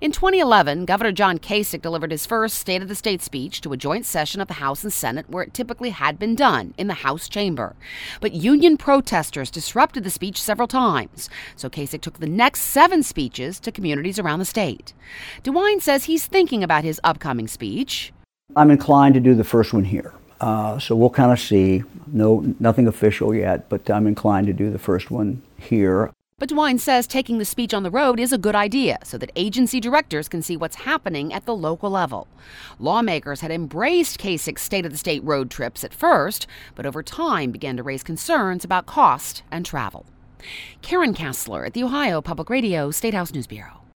In 2011, Governor John Kasich delivered his first State of the State speech to a joint session of the House and Senate where it typically had been done, in the House chamber. But union protesters disrupted the speech several times, so Kasich took the next 7 speeches to communities around the state. DeWine says he's thinking about his upcoming speech. I'm inclined to do the first one here. So we'll kind of see. Nothing official yet, but I'm inclined to do the first one here. But DeWine says taking the speech on the road is a good idea so that agency directors can see what's happening at the local level. Lawmakers had embraced Kasich's State of the State road trips at first, but over time began to raise concerns about cost and travel. Karen Kastler at the Ohio Public Radio State House News Bureau.